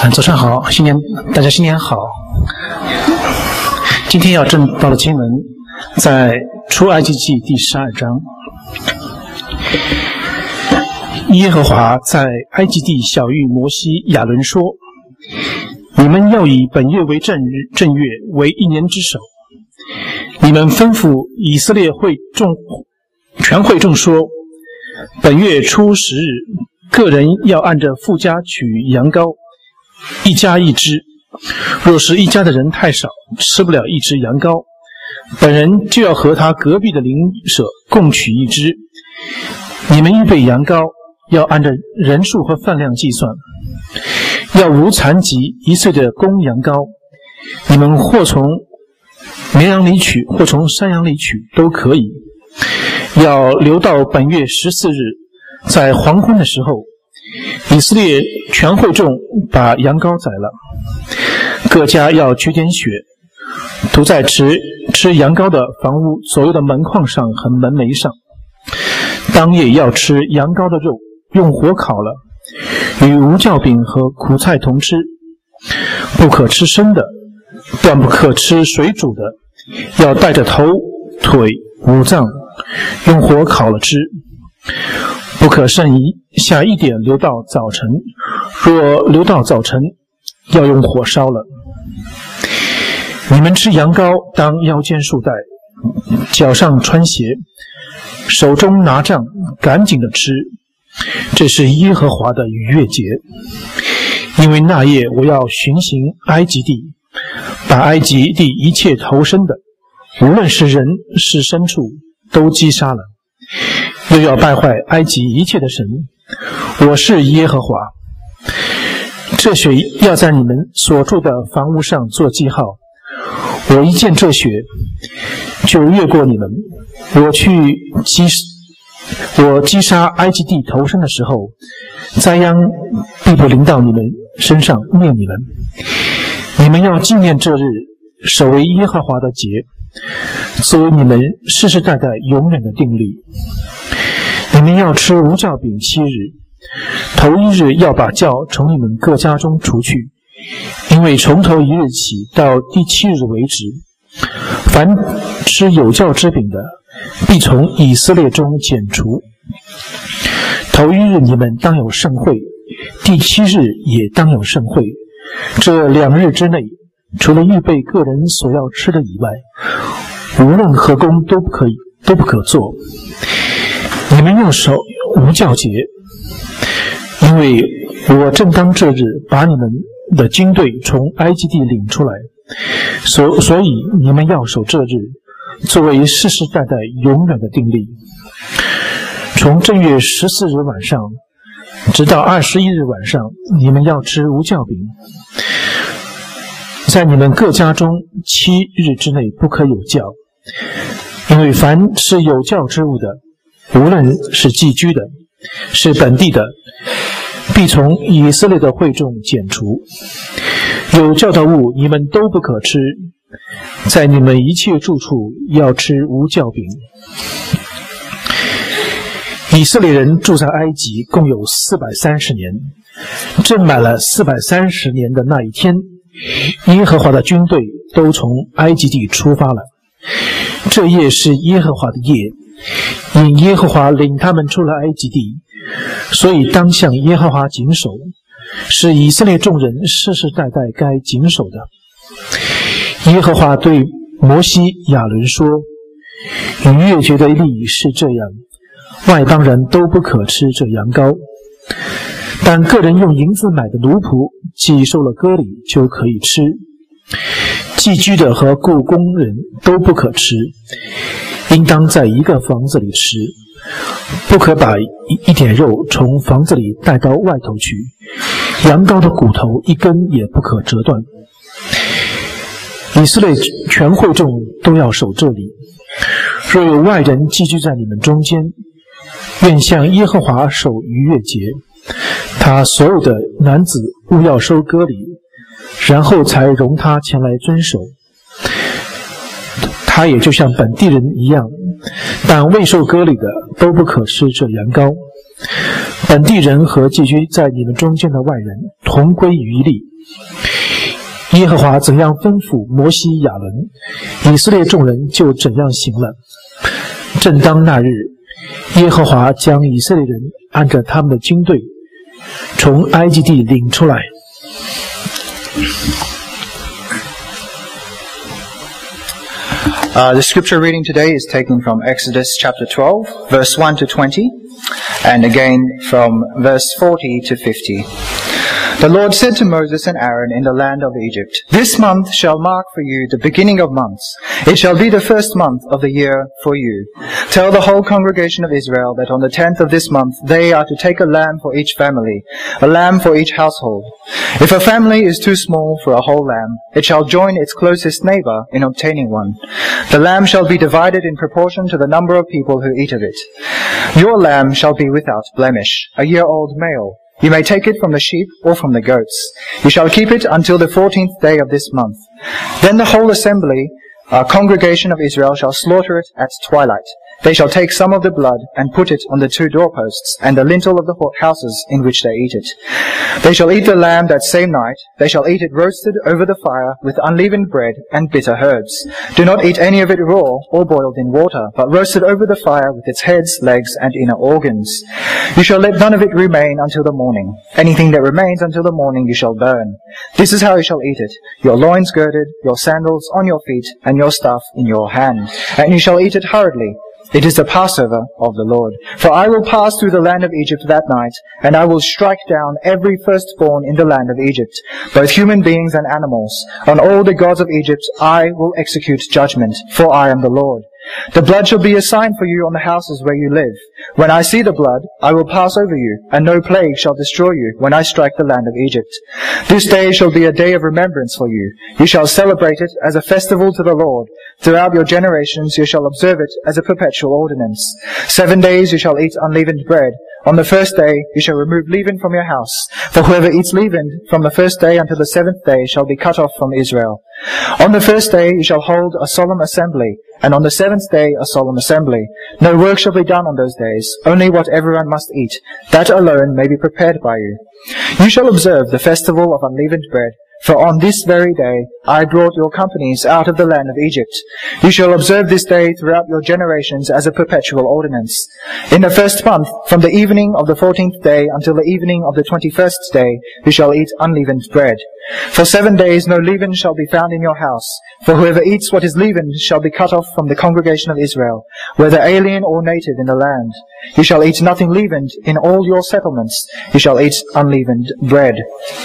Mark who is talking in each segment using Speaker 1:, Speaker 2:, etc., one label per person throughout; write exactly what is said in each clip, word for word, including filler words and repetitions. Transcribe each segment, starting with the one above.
Speaker 1: 嗯，早上好，新年大家新年好。今天要正道的经文在出埃及记第十二章。耶和华在埃及地晓谕摩西、亚伦说：你们要以本月为正日，正月为一年之首。你们吩咐以色列会众全会众说：本月初十日，个人要按着富家取羊羔，一家一只。若是一家的人太少，吃不了一只羊羔，本人就要和他隔壁的邻舍共取一只。你们预备羊羔，要按照人数和分量计算，要无残疾一岁的公羊羔。你们或从绵羊里取，或从山羊里取，都可以。要留到本月十四日，在黄昏的时候，以色列全会众把羊羔宰了，各家要取点血，涂在吃吃羊羔的房屋左右的门框上和门楣上。当夜要吃羊羔的肉，用火烤了，与无酵饼和苦菜同吃，不可吃生的，断不可吃水煮的，要带着头、腿、五脏，用火烤了吃，不可剩一下一点留到早晨，若留到早晨，要用火烧了。你们吃羊羔，当腰间束带，脚上穿鞋，手中拿杖，赶紧的吃，这是耶和华的逾越节。因为那夜我要巡行埃及地，把埃及地一切投生的，无论是人是牲畜，都击杀了，又要败坏埃及一切的神。我是耶和华。这血要在你们所住的房屋上做记号，我一见这血，就越过你们。我去击我击杀埃及地头生的时候，灾殃必不临到你们身上，灭你们。你们要纪念这日，守为耶和华的节，作为你们世世代代永远的定例。你们要吃无酵饼七日，头一日要把酵从你们各家中除去，因为从头一日起到第七日为止，凡吃有酵之饼的，必从以色列中剪除。头一日你们当有盛会，第七日也当有盛会。这两日之内，除了预备个人所要吃的以外，无论何工都不可以，都不可做。你们要守无酵节，因为我正当这日把你们的军队从埃及地领出来，所所以你们要守这日，作为世世代代永远的定例。从正月十四日晚上直到二十一日晚上，你们要吃无酵饼。在你们各家中七日之内不可有酵，因为凡吃有酵之物的，无论是寄居的，是本地的，必从以色列的会众剪除。有酵的物你们都不可吃，在你们一切住处要吃无酵饼。以色列人住在埃及共有四百三十年，正满了四百三十年的那一天，耶和华的军队都从埃及地出发了。这夜是耶和华的夜，因耶和华领他们出了埃及地，所以当向耶和华谨守，是以色列众人世世代代该谨守的。耶和华对摩西、亚伦说：逾越节的例是这样，外邦人都不可吃这羊羔，但个人用银子买的奴仆既受了割礼，就可以吃。寄居的和雇工人都不可吃，应当在一个房子里吃，不可把一点肉从房子里带到外头去，羊羔的骨头一根也不可折断。以色列全会众都要守这里。若有外人寄居在你们中间，愿向耶和华守逾越节，他所有的男子务要收割礼，然后才容他前来遵守。他也就像本地人一样，但未受割礼的都不可吃这羊羔。 本地人和寄居在你们中间的外人同归于一例。耶和华怎样吩咐摩西、亚伦，以色列众人就怎样行了。正当那日，耶和华将以色列人按着他们的军队从埃及地领出来。
Speaker 2: Uh, the scripture reading today is taken from Exodus chapter twelve, verse one to twenty, and again from verse forty to fifty. The Lord said to Moses and Aaron in the land of Egypt, "This month shall mark for you the beginning of months. It shall be the first month of the year for you. Tell the whole congregation of Israel that on the tenth of this month they are to take a lamb for each family, a lamb for each household. If a family is too small for a whole lamb, it shall join its closest neighbor in obtaining one. The lamb shall be divided in proportion to the number of people who eat of it. Your lamb shall be without blemish, a year-old male. You may take it from the sheep or from the goats. You shall keep it until the fourteenth day of this month. Then the whole assembly, uh, congregation of Israel, shall slaughter it at twilight. They shall take some of the blood and put it on the two doorposts and the lintel of the houses in which they eat it. They shall eat the lamb that same night. They shall eat it roasted over the fire with unleavened bread and bitter herbs. Do not eat any of it raw or boiled in water, but roasted over the fire with its heads, legs, and inner organs. You shall let none of it remain until the morning. Anything that remains until the morning you shall burn. This is how you shall eat it: your loins girded, your sandals on your feet, and your staff in your hand. And you shall eat it hurriedly. It is the Passover of the Lord. For I will pass through the land of Egypt that night, and I will strike down every firstborn in the land of Egypt, both human beings and animals. On all the gods of Egypt I will execute judgment, for I am the Lord. The blood shall be a sign for you on the houses where you live. When I see the blood, I will pass over you, and no plague shall destroy you when I strike the land of Egypt. This day shall be a day of remembrance for you. You shall celebrate it as a festival to the Lord. Throughout your generations you shall observe it as a perpetual ordinance. Seven days you shall eat unleavened bread. On the first day you shall remove leaven from your house. For whoever eats leaven from the first day until the seventh day shall be cut off from Israel. On the first day you shall hold a solemn assembly, and on the seventh day a solemn assembly. No work shall be done on those days, only what everyone must eat. That alone may be prepared by you. You shall observe the festival of unleavened bread, for on this very day I brought your companies out of the land of Egypt. You shall observe this day throughout your generations as a perpetual ordinance. In the first month, from the evening of the fourteenth day until the evening of the twenty-first day, you shall eat unleavened bread. For seven days no leaven shall be found in your house, for whoever eats what is leavened shall be cut off from the congregation of Israel, whether alien or native in the land. You shall eat nothing leavened in all your settlements. You shall eat unleavened bread.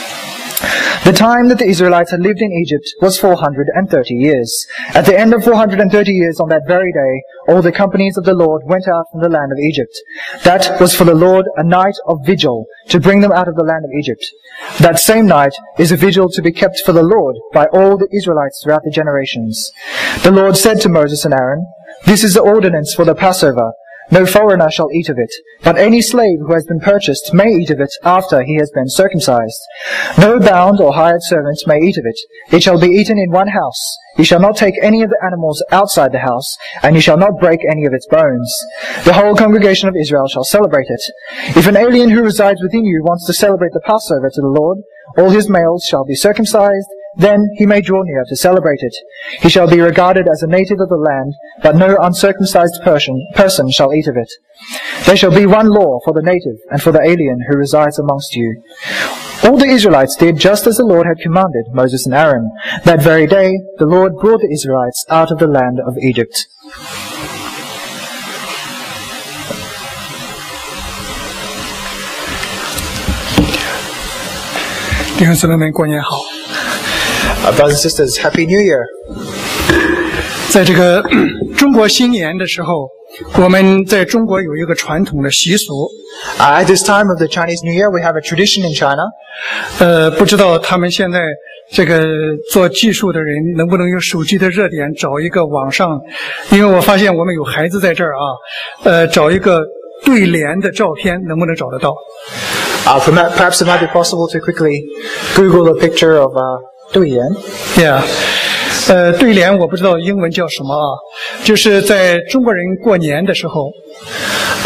Speaker 2: The time that the Israelites had lived in Egypt was four hundred thirty years. At the end of four hundred thirty years on that very day, all the companies of the Lord went out from the land of Egypt. That was for the Lord a night of vigil, to bring them out of the land of Egypt. That same night is a vigil to be kept for the Lord by all the Israelites throughout the generations. The Lord said to Moses and Aaron, "This is the ordinance for the Passover. No foreigner shall eat of it, but any slave who has been purchased may eat of it after he has been circumcised. No bound or hired servant may eat of it. It shall be eaten in one house. You shall not take any of the animals outside the house, and you shall not break any of its bones. The whole congregation of Israel shall celebrate it. If an alien who resides within you wants to celebrate the Passover to the Lord, all his males shall be circumcised. Then he may draw near to celebrate it. He shall be regarded as a native of the land, but no uncircumcised person, person shall eat of it. There shall be one law for the native and for the alien who resides amongst you." All the Israelites did just as the Lord had commanded Moses and Aaron. That very day the Lord brought the Israelites out of the land of Egypt.
Speaker 3: 弟兄姊妹们，过年好！
Speaker 2: Uh, brothers and sisters, Happy New Year!
Speaker 3: 在这个中国新年的时候，我们在中国有一个传统的习俗。
Speaker 2: Uh, at this time of the Chinese New Year, we have a tradition in China.
Speaker 3: 呃，不知道他们现在这个做技术的人能不能用手机的热点找一个网上，因为我发现我们有孩子在这儿啊，呃，找一个对联的照片，能不能找得到？
Speaker 2: Uh, perhaps it might be possible to quickly Google a picture of uh, 对联.
Speaker 3: Yeah. 呃，对联我不知道英文叫什么啊，就是在中国人过年的时候，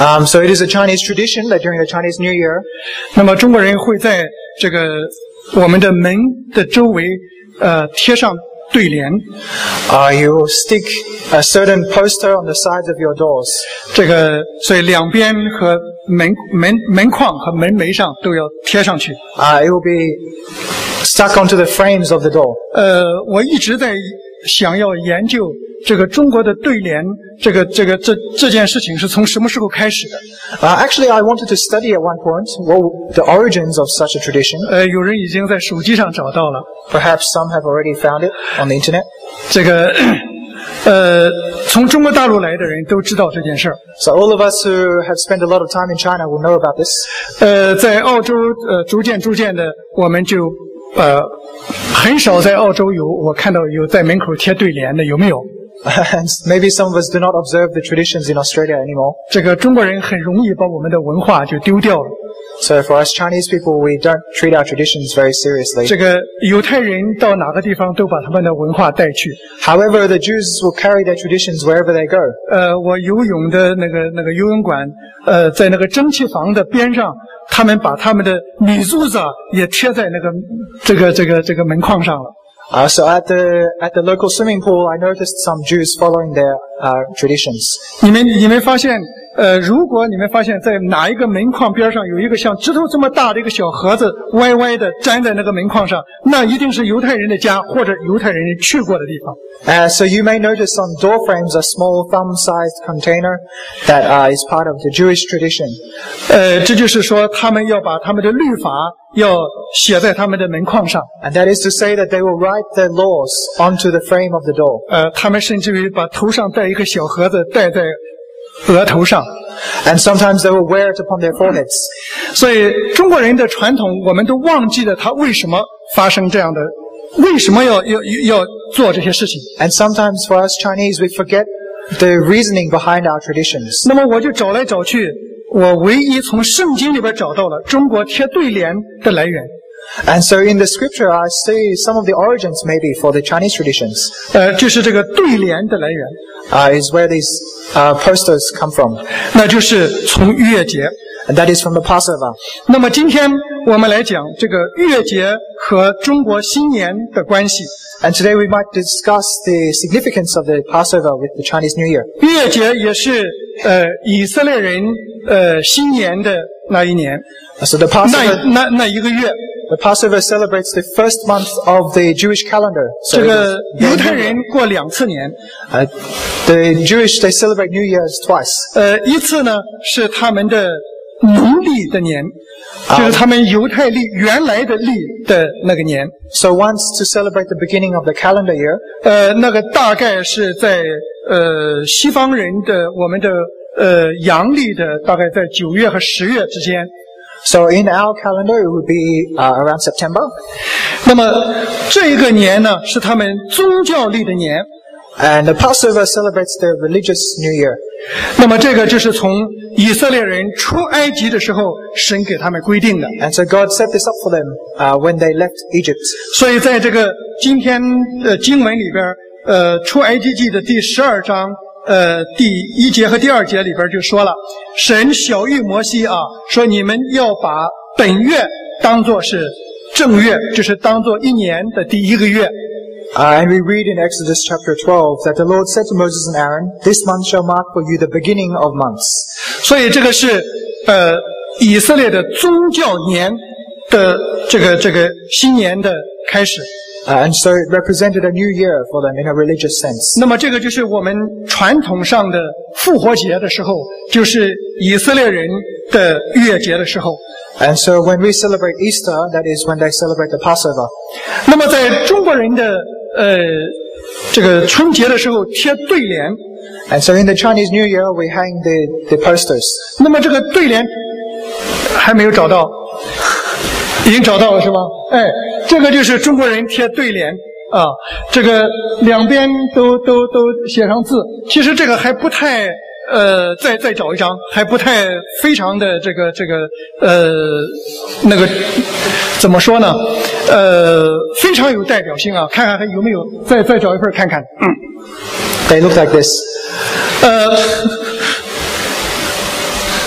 Speaker 2: Um, so it is a Chinese tradition that during the Chinese New Year,
Speaker 3: 那么中国人会在这个我们的门的周围，呃，贴上对联。
Speaker 2: uh, you will stick a certain poster on the sides of your doors.
Speaker 3: 这个，所以两边和门门门框和门楣上都要贴上去。
Speaker 2: Uh, it will be stuck onto the frames of the door.
Speaker 3: 呃，我一直在想要研究这个中国的对联，这个这个这这件事情是从什么时候开始的？
Speaker 2: Uh, actually, I wanted to study at one point what the origins of such a tradition.
Speaker 3: 呃，有人已经在手机上找到了。
Speaker 2: Perhaps some have already found it on the internet.
Speaker 3: 这个，呃，从中国大陆来的人都知道这件事儿。
Speaker 2: So all of us who have spent a lot of time in China will know about this.
Speaker 3: 呃，在澳洲，呃，逐渐逐渐的，我们就呃很少在澳洲有我看到有在门口贴对联的，有没有？
Speaker 2: And maybe some of us do not observe the traditions in Australia anymore.
Speaker 3: 这个中国人很容易把我们的文化就丢掉了。
Speaker 2: So for us Chinese people, we don't treat our traditions very seriously.
Speaker 3: 这个犹太人到哪个地方都把他们的文化带去。
Speaker 2: However, the Jews will carry their traditions wherever they go.
Speaker 3: 呃，我游泳的那个那个游泳馆，呃，在那个蒸汽房的边上，他们把他们的米珠子也贴在那个这个这个这个门框上了。
Speaker 2: Uh, so at the at the local swimming pool, I noticed some Jews following their uh, traditions.
Speaker 3: 你们你们发现，呃，如果你们发现在哪一个门框边上有一个像指头这么大的一个小盒子，歪歪的粘在那个门框上，那一定是犹太人的家或者犹太人去过的地方。
Speaker 2: Uh, so you may notice on door frames a small thumb-sized container that uh, is part of the Jewish tradition.
Speaker 3: 呃，这就是说，他们要把他们的律法要写在他们的门框上。
Speaker 2: And that is to say that they will write their laws onto the frame of the door.
Speaker 3: 呃，他们甚至于把头上戴一个小盒子戴在额头上。
Speaker 2: And sometimes they will wear it upon their foreheads.
Speaker 3: 所以中国人的传统，我们都忘记了他为什么发生这样的，为什么要要要做这些事情。
Speaker 2: And sometimes for us Chinese, we forget the reasoning behind our traditions.
Speaker 3: 那么我就找来找去，我唯一从圣经里边找到了中国贴对联的来源。
Speaker 2: And so in the scripture, I see some of the origins maybe for the Chinese traditions.
Speaker 3: 呃，就是这个对联的来源，
Speaker 2: Uh, is where these uh, posters come from.
Speaker 3: 那就是从逾越节。
Speaker 2: And that is from the Passover.
Speaker 3: 那么今天我们来讲这个逾越节和中国新年的关系。
Speaker 2: And today we might discuss the significance of the Passover with the Chinese New Year.
Speaker 3: 逾越节也是呃以色列人呃新年的那一年，
Speaker 2: So the
Speaker 3: 那
Speaker 2: Passover,
Speaker 3: 那那一个月，
Speaker 2: the Passover celebrates the first month of the Jewish calendar.
Speaker 3: 这
Speaker 2: So it
Speaker 3: 个
Speaker 2: is-
Speaker 3: 犹太人过两次年，
Speaker 2: uh, the Jewish, they celebrate New Year's twice.
Speaker 3: 呃，一次呢是他们的农历的年，就是他们犹太历原来的历的那个年，
Speaker 2: So once to celebrate the beginning of the calendar year,
Speaker 3: 呃，那个大概是在呃西方人的我们的呃阳历的大概在九月和十月之间。
Speaker 2: so in our calendar it would be uh, around September.
Speaker 3: 那么这一个年呢是他们宗教历的年，
Speaker 2: And the Passover celebrates the religious New Year.
Speaker 3: 那么这个就是从以色列人出埃及的时候神给他们规定的。
Speaker 2: And so God set this up for them uh, when they left Egypt.
Speaker 3: 所以在这个今天的经文里边，呃，出埃及记的第十二章，呃，第一节和第二节里边就说了，神晓谕摩西啊，说你们要把本月当作是正月，就是当作一年的第一个月。
Speaker 2: Uh, and we read in Exodus chapter twelve that the Lord said to Moses and Aaron, "This month shall mark for you the beginning of months."
Speaker 3: 所以这个是呃以色列的宗教年的这个这个新年的开始。
Speaker 2: Uh, and so it represented a new year for them in a religious sense.
Speaker 3: 那么这个就是我们传统上的复活节的时候，就是以色列人的逾越节的时候。
Speaker 2: And so when we celebrate Easter, that is when they celebrate the Passover.
Speaker 3: 那么在中国人的呃这个春节的时候贴对联，
Speaker 2: And so in the Chinese New Year, we hang the, the posters.
Speaker 3: 那么这个对联还没有找到，已经找到了是吧？哎，这个就是中国人贴对联啊，这个两边都都都写上字。其实这个还不太呃，再再找一张，还不太非常的这个这个呃那个怎么说呢？呃，非常有代表性啊！看看还有没有，再再找一份看看。嗯，
Speaker 2: They look like this.
Speaker 3: 呃，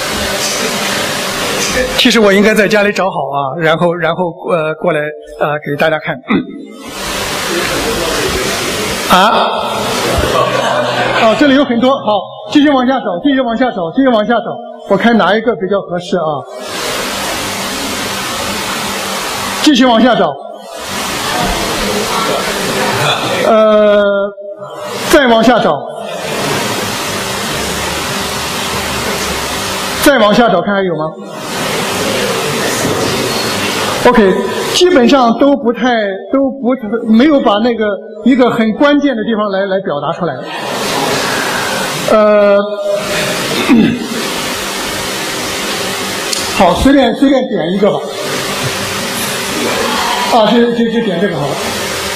Speaker 3: 其实我应该在家里找好啊，然后然后呃过来呃给大家看。啊，哦，这里有很多，好，继续往下找，继续往下找，继续往下找，我看哪一个比较合适啊？继续往下找，呃，再往下找，再往下找，看还有吗 ？OK， 基本上都不太都不没有把那个一个很关键的地方来来表达出来。呃，好，随便随便点一个吧。啊，就就就点这个好了。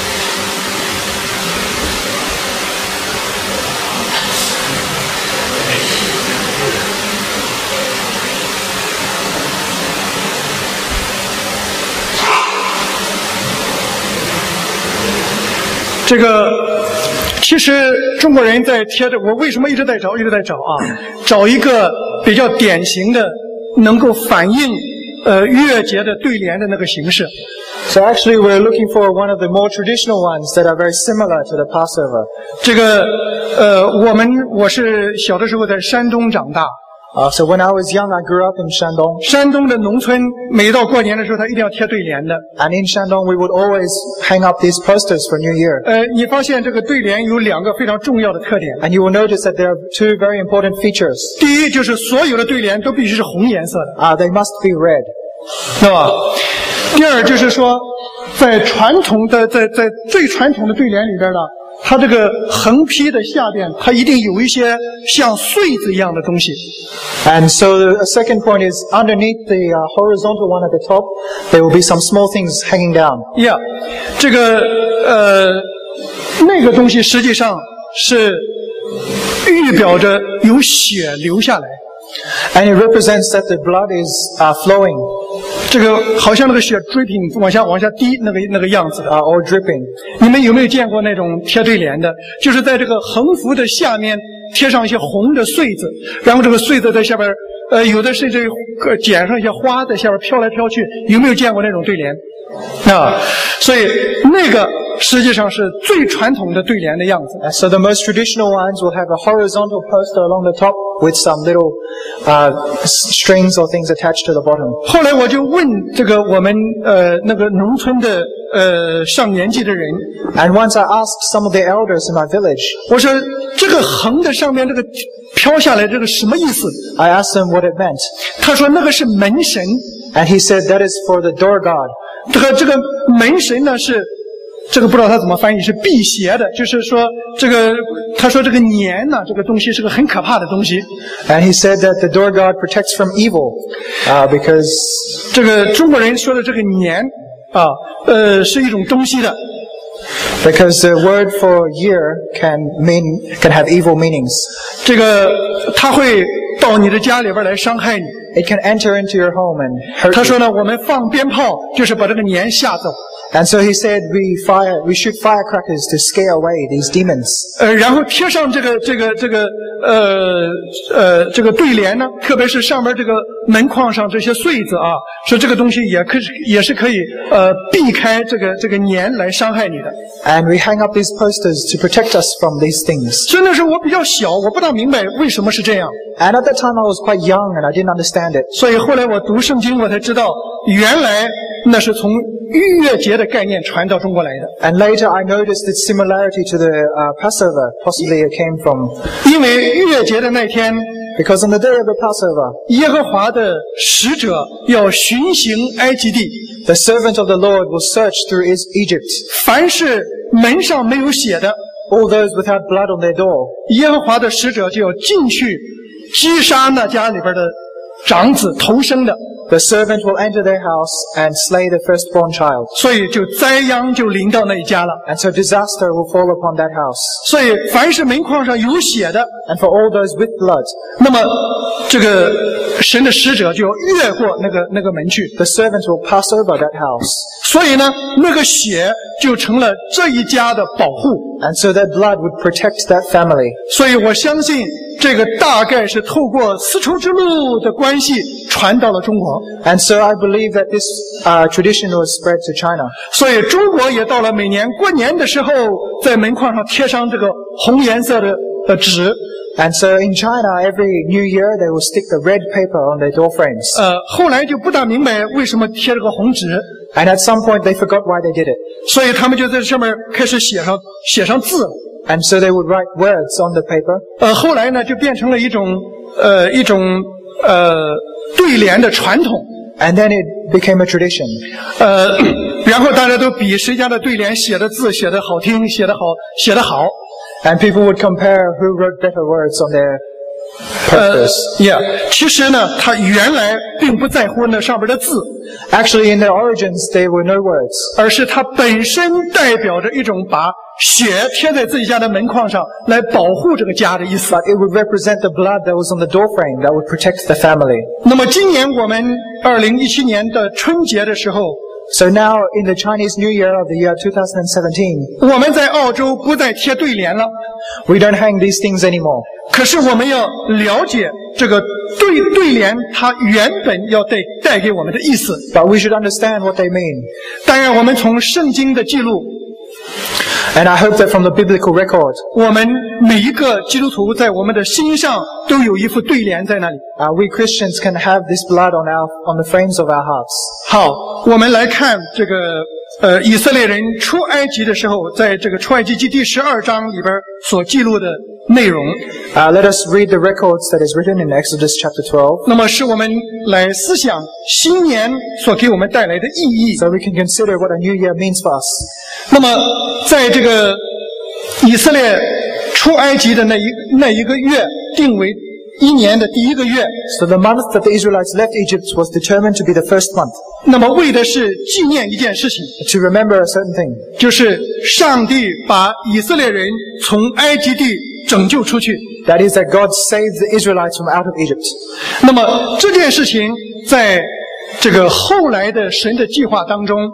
Speaker 3: 这个其实中国人在贴着，我为什么一直在找，一直在找啊？找一个比较典型的，能够反映呃逾越节的对联的那个形式。
Speaker 2: So actually, we're looking for one of the more traditional ones that are very similar to the Passover.
Speaker 3: 这个呃，我们我是小的时候在山东长大。
Speaker 2: Uh, so when I was young, I grew up in Shandong.
Speaker 3: 山东的农村，每到过年的时候，他一定要贴对联的。
Speaker 2: And in Shandong, we would always hang up these posters for New Year.
Speaker 3: 呃，你发现这个对联有两个非常重要的特点。
Speaker 2: And you will notice that there are two very important features.
Speaker 3: 第一，就是所有的对联都必须是红颜色的。
Speaker 2: Uh, they must be red.
Speaker 3: 是吧？第二就是说，在传统的在在最传统的对联里边呢，它这个横批的下边，它一定有一些像穗子一样的东西。
Speaker 2: And so the second point is underneath the uh, horizontal one at the top, there will be some small things hanging down.
Speaker 3: Yeah， 这个呃那个东西实际上是预表着有血流下来。
Speaker 2: And it represents that the blood is uh, flowing.
Speaker 3: 这个好像那个血 dripping 往下往下滴那个那个样子的
Speaker 2: uh, or dripping.
Speaker 3: 你们有没有见过那种贴对联的？就是在这个横幅的下面贴上一些红的穗子，然后这个穗子在下边，呃，有的甚至剪上一些花在下边飘来飘去。有没有见过那种对联？啊，所以那个实际上是最传统的对联的样子。
Speaker 2: And so the most traditional ones will have a horizontal poster along the top with some little uh, strings or things attached to the bottom.
Speaker 3: 后来我就问这个我们呃那个农村的呃上年纪的人，
Speaker 2: And once I asked some of the elders in my village,
Speaker 3: 我说这个横的上面这个飘下来这个什么意思？
Speaker 2: I asked them what it meant.
Speaker 3: 他说那个是门神。
Speaker 2: And he said that is for the door god.
Speaker 3: 这个这个门神呢是，这个不知道他怎么翻译，是辟邪的，就是说这个他说这个年呢，这个东西是个很可怕的东西。
Speaker 2: And he said that the door god protects from evil, uh, because
Speaker 3: 这个中国人说的这个年啊，呃，是一种东西的。
Speaker 2: because the word for year can mean can have evil meanings.
Speaker 3: 这个他会到你的家里边来伤害你。
Speaker 2: It can enter into your home and hurt
Speaker 3: 他说
Speaker 2: you.
Speaker 3: 呢，我们放鞭炮就是把这个年吓走。
Speaker 2: And so he said we fire we shoot firecrackers to scare away these demons.
Speaker 3: 呃，然后贴上这个这个这个呃呃这个对联呢，特别是上面这个门框上这些穗子啊，说这个东西也可以也是可以呃避开这个这个年来伤害你的。
Speaker 2: And we hang up these posters to protect us from these things.
Speaker 3: 所以那时候我比较小，我不大明白为什么是这样。
Speaker 2: And at that time I was quite young and I didn't understand it.
Speaker 3: 所以后来我读圣经，我才知道原来那是从逾越节的概念传到中国来的。
Speaker 2: And later I noticed its similarity to the uh, Passover. Possibly it came from
Speaker 3: 因为逾越节的那天，
Speaker 2: because on the day of the Passover,
Speaker 3: 耶和华的使者要巡行埃及地，
Speaker 2: the servant of the Lord will search through is- Egypt.
Speaker 3: 凡是门上没有血的，
Speaker 2: All those without blood on their door,
Speaker 3: 耶和华的使者就要进去击杀那家里边的长子头生的，
Speaker 2: the servant will enter their house and slay the firstborn child.
Speaker 3: 所以就灾殃就临到那一家了。
Speaker 2: And so disaster will fall upon that house.
Speaker 3: 所以凡是门框上有血的，
Speaker 2: And for all those with blood,
Speaker 3: 那么这个神的使者就要越过那个那个门去。
Speaker 2: the servant will pass over that house.
Speaker 3: 所以呢，那个血就成了这一家的保护。
Speaker 2: And so that blood would protect that family.
Speaker 3: 所以我相信这个大概是透过丝绸之路的关系传到了中国。
Speaker 2: And so I believe that this uh, tradition was spread to China.
Speaker 3: 所以中国也到了每年过年的时候，在门框上贴上这个红颜色的呃纸。
Speaker 2: And so in China, every New Year, they will stick the red paper on their door frames.
Speaker 3: 呃，后来就不大明白为什么贴这个红纸。
Speaker 2: And at some point, they forgot why they did it.
Speaker 3: 所以他们就在上面开始写上写上字。
Speaker 2: And so they would write words on the paper.
Speaker 3: 呃，后来呢，就变成了一种呃一种呃对联的传统。
Speaker 2: And then it became a tradition.
Speaker 3: 呃，然后大家都比谁家的对联写的字写的好听，写的好，写的好。
Speaker 2: And people would compare who wrote better words on their papers.
Speaker 3: Uh, yeah. 其实呢，他原来并不在乎那上边的字。
Speaker 2: Actually, in their origins, there were no words.
Speaker 3: 而是它本身代表着一种把血贴在自己家的门框上来保护这个家的意思。
Speaker 2: But it would represent the blood that was on the doorframe that would protect the family.
Speaker 3: 那么今年我们二零一七年的春节的时候。
Speaker 2: So now, in the Chinese New Year of the year two thousand seventeen,
Speaker 3: 我们在澳洲不再贴对联了。
Speaker 2: We don't hang these things anymore.
Speaker 3: 可是我们要了解这个对对联，它原本要带带给我们的意思。
Speaker 2: But we should understand what they mean.
Speaker 3: 当然，我们从圣经的记录。
Speaker 2: And I hope that from the biblical record,
Speaker 3: 我们每一个基督徒在我们的心上都有一副对联在那里。
Speaker 2: Uh, we Christians can have this blood on our on the frames of our hearts.
Speaker 3: 好，我们来看这个呃以色列人出埃及的时候，在这个出埃及记第十二章里边所记录的内容。
Speaker 2: Uh, let us read the records that is written in Exodus chapter twelve.
Speaker 3: 那么使我们来思想新年所给我们带来的意义。
Speaker 2: So we can consider what a new year means for us.
Speaker 3: 那么在这个以色列出埃及的那一那一个月定为一年的第一个月。
Speaker 2: So the month that the Israelites left Egypt was determined to be the first month.
Speaker 3: 那么为的是纪念一件事情，
Speaker 2: To remember a certain thing.
Speaker 3: 就是上帝把以色列人从埃及地拯救出去。
Speaker 2: That is that God saved the Israelites from out of Egypt.
Speaker 3: 那么这件事情在这个后来的神的计划当中，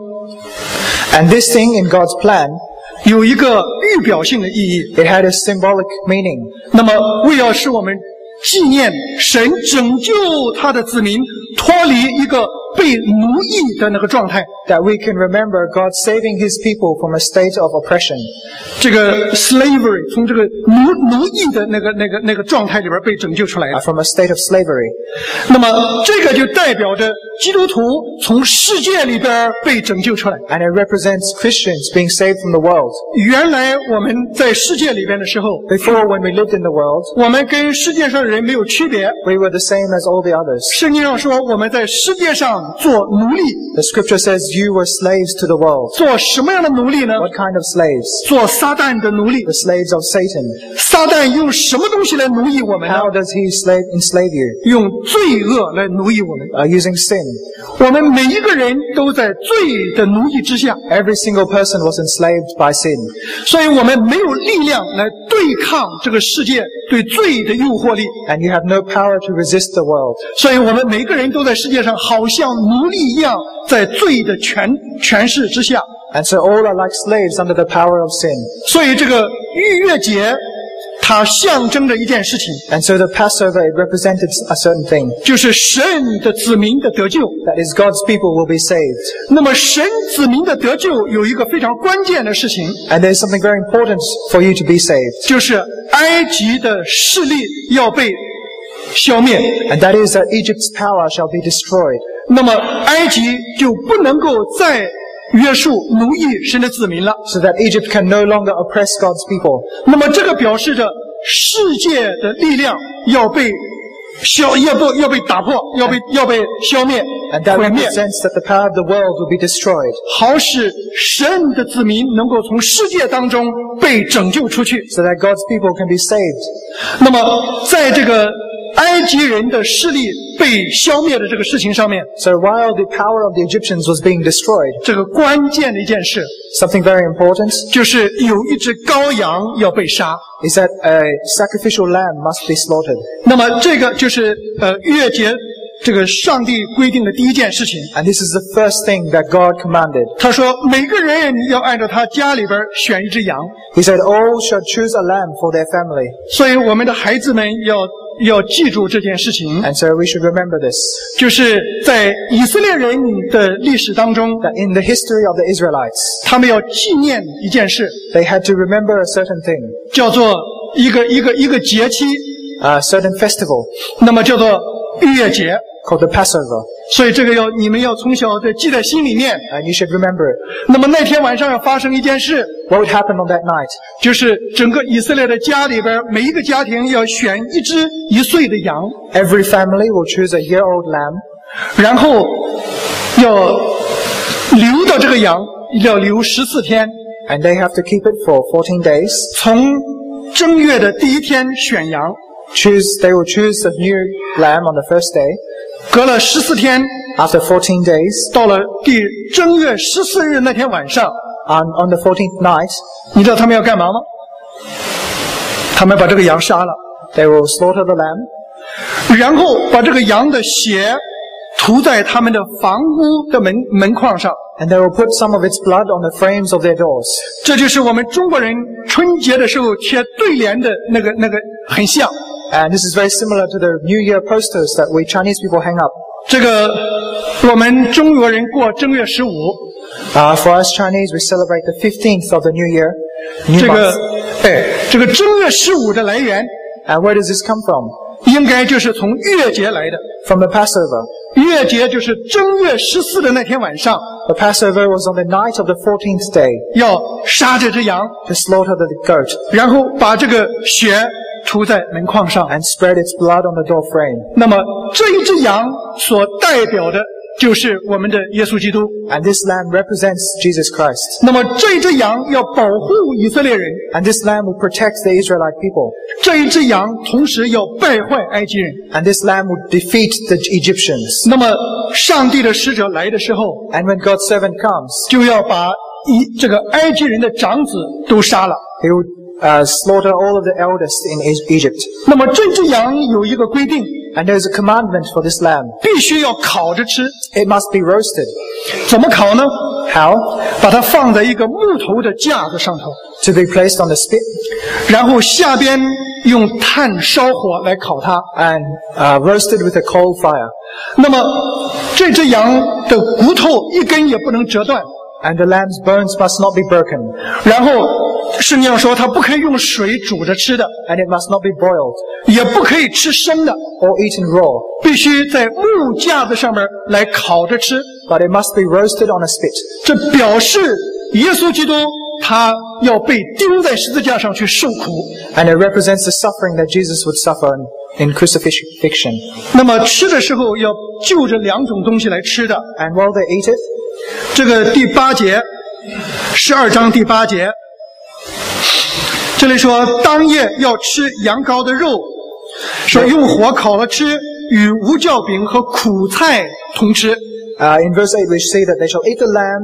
Speaker 2: And this thing in God's plan,
Speaker 3: 有一个预表性的意义。
Speaker 2: it had a symbolic meaning.
Speaker 3: 那么为要使我们纪念神拯救他的子民脱离一个被奴役的那个状态，
Speaker 2: That we can remember God saving His people from a state of oppression.
Speaker 3: 这个 slavery 从这个奴奴役的那个那个那个状态里边被拯救出来
Speaker 2: Uh,
Speaker 3: 了。
Speaker 2: from a state of slavery.
Speaker 3: 那么这个就代表着基督徒从世界里边被拯救出来。
Speaker 2: And it represents Christians being saved from the world.
Speaker 3: 原来我们在世界里边的时候，
Speaker 2: Before, when we lived in the world,
Speaker 3: 我们跟世界上的人没有区别。
Speaker 2: we were the same as all the others.
Speaker 3: 圣经上说我们在世界上做奴隶，
Speaker 2: The scripture says you were slaves to the world.
Speaker 3: 做什么样的奴隶呢？
Speaker 2: What kind of slaves?
Speaker 3: 做撒旦的奴隶。
Speaker 2: The slaves of Satan.
Speaker 3: 撒旦用什么东西来奴役我们呢？
Speaker 2: How does he slave, enslave you?
Speaker 3: 用罪恶来奴役我们。
Speaker 2: Uh, using sin.
Speaker 3: 我们每一个人都在罪的奴役之下，
Speaker 2: Every single person was enslaved by sin.
Speaker 3: 所以我们没有力量来对抗这个世界对罪的诱惑力。
Speaker 2: And you have no power to resist the world.
Speaker 3: 所以我们每个人都在世界上好像奴隶一样，在罪的权权势之下。
Speaker 2: And so all are like slaves under the power of sin.
Speaker 3: 所以这个逾越节，它象征着一件事情，
Speaker 2: And so the Passover, it represented a certain thing.
Speaker 3: 就是神的子民的得救。
Speaker 2: That is, God's people will be saved.
Speaker 3: 那么神子民的得救有一个非常关键的事情，
Speaker 2: And there's something very important for you to be saved.
Speaker 3: 就是埃及的势力要被消灭，
Speaker 2: And that is that Egypt's power shall be destroyed.
Speaker 3: 那么埃及就不能够再约束奴役神的子民了。
Speaker 2: So that Egypt can no longer oppress God's people.
Speaker 3: 那么这个表示着世界的力量要被消，要不要被打破，要被要被消灭
Speaker 2: And that
Speaker 3: 毁灭，
Speaker 2: represents that the power of the world will be destroyed.
Speaker 3: 好使神的子民能够从世界当中被拯救出去。
Speaker 2: So that God's people can be saved.
Speaker 3: 那么在这个埃及人的势力被消灭的这个事情上面，
Speaker 2: So while the power of the Egyptians was being destroyed,
Speaker 3: 这个关键的一件事
Speaker 2: something very important
Speaker 3: 就是有一只羔羊要被杀。
Speaker 2: is that a sacrificial lamb must be slaughtered.
Speaker 3: 那么这个就是呃逾越节这个上帝规定的第一件事情。
Speaker 2: And this is the first thing that God commanded.
Speaker 3: 他说，每个人要按照他家里边选一只羊。
Speaker 2: He said, all shall choose a lamb for their family.
Speaker 3: 所以我们的孩子们要要记住这件事情，
Speaker 2: And so we should remember this,
Speaker 3: 就是在以色列人的历史当中，
Speaker 2: that in the history of the Israelites,
Speaker 3: 他们要纪念一件事，
Speaker 2: they had to remember a certain thing,
Speaker 3: 叫做一个一个一个节期，
Speaker 2: a certain festival
Speaker 3: 那么叫做逾越节。
Speaker 2: called the Passover.
Speaker 3: 所以这个要你们要从小的记在心里面。
Speaker 2: And you should remember it.
Speaker 3: 那么那天晚上要发生一件事，
Speaker 2: What would happen on that night?
Speaker 3: 就是整个以色列的家里边，每一个家庭要选一只一岁的羊，
Speaker 2: Every family will choose a year-old lamb,
Speaker 3: 然后要留到这个羊，要留十四天，
Speaker 2: and they have to keep it for fourteen days.
Speaker 3: 从正月的第一天选羊，
Speaker 2: Choose, they will choose the new lamb on the first day.
Speaker 3: 隔了十四天，
Speaker 2: After fourteen days,
Speaker 3: 到了第正月十四日那天晚上，
Speaker 2: on, on the fourteenth night,
Speaker 3: 你知道他们要干嘛吗？他们把这个羊杀了，
Speaker 2: they will slaughter the lamb,
Speaker 3: 然后把这个羊的血涂在他们的房屋的门门框上。
Speaker 2: and they will put some of its blood on the frames of their doors.
Speaker 3: 这就是我们中国人春节的时候贴对联的那个那个很像。
Speaker 2: And this is very similar to the New Year posters that we Chinese people hang up.
Speaker 3: 这个我们中国人过正月十五，
Speaker 2: Uh, for us Chinese, we celebrate the fifteenth of the New Year, New
Speaker 3: 这个
Speaker 2: month.
Speaker 3: 哎，这个正月十五的来源
Speaker 2: And where does this come from?
Speaker 3: 应该就是从月节来的。
Speaker 2: From the Passover.
Speaker 3: 月节就是正月十四的那天晚上，
Speaker 2: The Passover was on the night of the fourteenth day
Speaker 3: 要杀这只羊，
Speaker 2: to slaughter the goat
Speaker 3: 然后把这个血涂在门框上。
Speaker 2: and spread its blood on the door frame.
Speaker 3: 那么这一只羊所代表的就是我们的耶稣基督。
Speaker 2: And this lamb represents Jesus Christ.
Speaker 3: 那么这只羊要保护以色列人，
Speaker 2: And this lamb will protect the Israelite people.
Speaker 3: 这一只羊同时要败坏埃及人。
Speaker 2: And this lamb will defeat the Egyptians.
Speaker 3: 那么上帝的使者来的时候，
Speaker 2: And when God's servant comes,
Speaker 3: 就要把一这个埃及人的长子都杀了。
Speaker 2: he will uh, slaughter all of the eldest in E- Egypt.
Speaker 3: 那么这只羊有一个规定，
Speaker 2: And there's a commandment for this lamb.
Speaker 3: 必须要烤着吃。
Speaker 2: It must be roasted.
Speaker 3: 怎么烤呢？
Speaker 2: How?
Speaker 3: 把它放在一个木头的架子上头，
Speaker 2: To be placed on the spit
Speaker 3: 然后下边用炭烧火来烤它。
Speaker 2: and uh, roasted with a coal fire.
Speaker 3: 那么这只羊的骨头一根也不能折断，
Speaker 2: And the lamb's bones must not be broken.
Speaker 3: 然后圣经上说它不可以用水煮着吃的，
Speaker 2: And it must not be boiled
Speaker 3: 也不可以吃生的，
Speaker 2: or eaten raw.
Speaker 3: 必须在木架子上面来烤着吃。
Speaker 2: But it must be roasted on a spit.
Speaker 3: 这表示耶稣基督他要被钉在十字架上去受苦。
Speaker 2: And it represents the suffering that Jesus would suffer in crucifixion.
Speaker 3: 那么吃的时候要就着两种东西来吃的。
Speaker 2: And while they eat it,
Speaker 3: 这个第八节，十二章第八节，这里说当夜要吃羊羔的肉，说用火烤了吃，与无酵饼和苦菜同吃。
Speaker 2: uh, in verse eight we see that they shall eat the lamb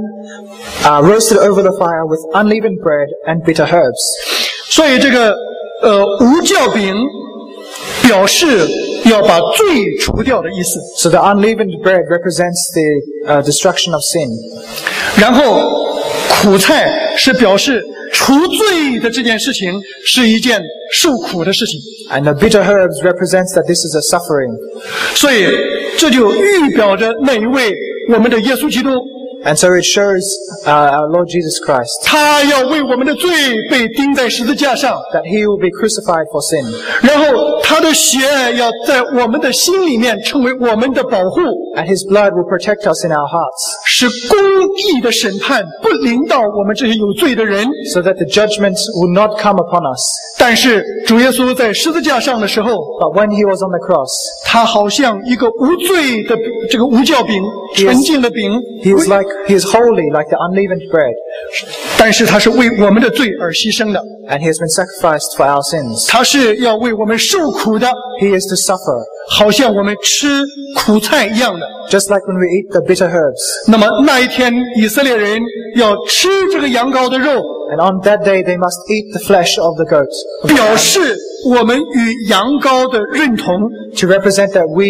Speaker 2: uh, roasted over the fire with unleavened bread and bitter herbs.
Speaker 3: 所以这个呃无酵饼表示要把罪除掉的意思。
Speaker 2: So the unleavened bread represents the uh, destruction of sin.
Speaker 3: 然后苦菜是表示除罪的这件事情是一件受苦的事情。
Speaker 2: And the bitter herbs represents that this is a suffering.
Speaker 3: 所以这就预表着那一位我们的耶稣基督，
Speaker 2: And so it shows uh, our Lord Jesus Christ
Speaker 3: 他要为我们的罪被钉在十字架上，
Speaker 2: that he will be crucified for sin.
Speaker 3: 然后他的血要在我们的心里面成为我们的保护，
Speaker 2: And his blood will protect us in our hearts
Speaker 3: 使公义的审判不临到我们这些有罪的人。
Speaker 2: so that the judgment will not come upon us.
Speaker 3: 但是主耶稣在十字架上的时候，
Speaker 2: But when he was on the cross,
Speaker 3: 他好像一个无罪的这个无酵饼，
Speaker 2: He is-
Speaker 3: 纯净的饼，
Speaker 2: he is like he is holy like the unleavened bread.
Speaker 3: 但是他是为我们的罪而牺牲的，
Speaker 2: And he has been sacrificed for our sins.
Speaker 3: 他是要为我们受苦的，
Speaker 2: He is to suffer,
Speaker 3: 好像我们吃苦菜一样的。
Speaker 2: just like when we eat the bitter herbs.
Speaker 3: 那么那一天，以色列人要吃这个羊羔的肉，
Speaker 2: And on that day they must eat the flesh of the goat,
Speaker 3: 表示我们与羊羔的认同。
Speaker 2: to represent that we